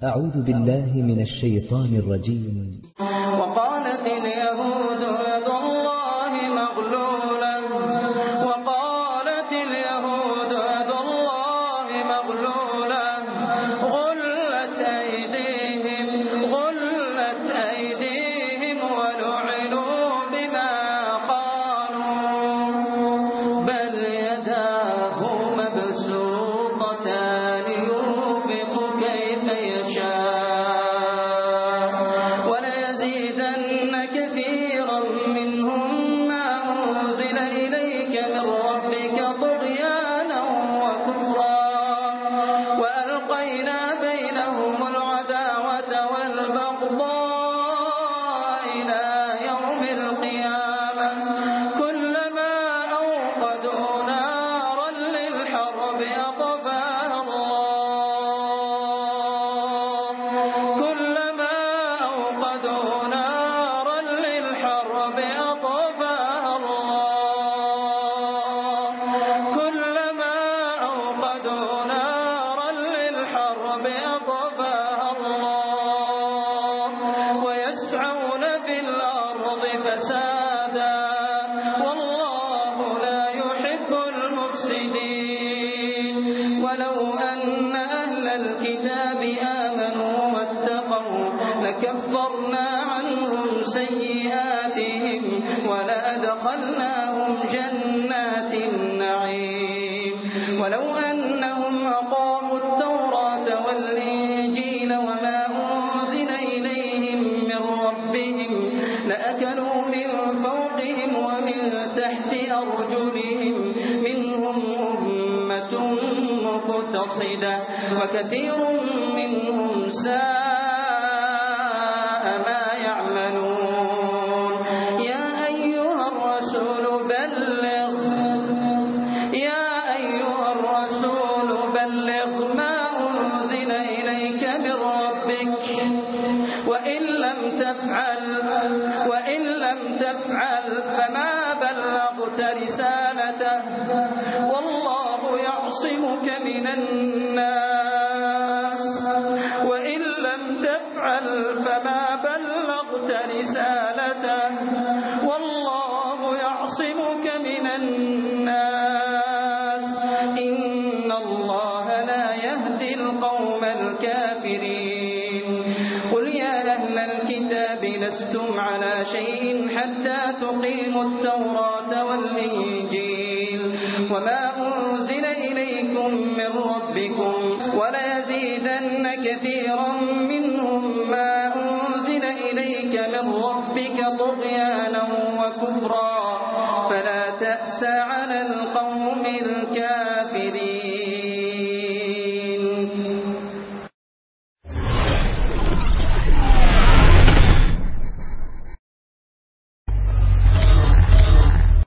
أعوذ بالله من الشيطان الرجيم. وقالت اليهود يد الله مغلولة وقالت اليهود يد الله مغلولة غلت أيديهم ولعنوا بما قالوا بل يداه مبسوطتان ينفق كيف يشاء وليزيدن كثيرا منهم ما أنزل إليك من ربك طغيانا وكفرا وألقينا بينهم العداوة والبغضاء إلى يوم القيامة كلما أوقدوا نارا للحرب أطفاها الله كلما أوقدوا نارا للحرب أطفاها الله كلما أوقدوا نارا للحرب أطفاها الله ويسعون في الأرض فسادا والله لا يحب المفسدين ولو أن أهل الكتاب آمنوا واتقوا لكفرنا عنهم سيئاتهم ولأدخلناهم جنات النعيم ولو أنهم أقاموا التوراة والإنجيل وما أنزل إليهم من ربهم لأكلوا من فوقهم ومن تحت أرجلهم منهم أمة مقتصدة وكثير منهم ساء ما يعملون يا أيها الرسول بلغ ما أنزل إليك من ربك وإن لم تفعل فما بلغت رسالته والله يعصمك من الناس وإن لم تفعل فما بلغت رسالته والله يعصمك من الناس إن الله لا يهدي القوم الكافرين قل يا أهل الكتاب لستم على شيء حتى تقيموا التوراة والإنجيل وما أنزل إليكم من ربكم وليزيدن كثيرا منهم ما أنزل إليك من ربك طغيانا وكفرا فلا تأس على القوم الكافرين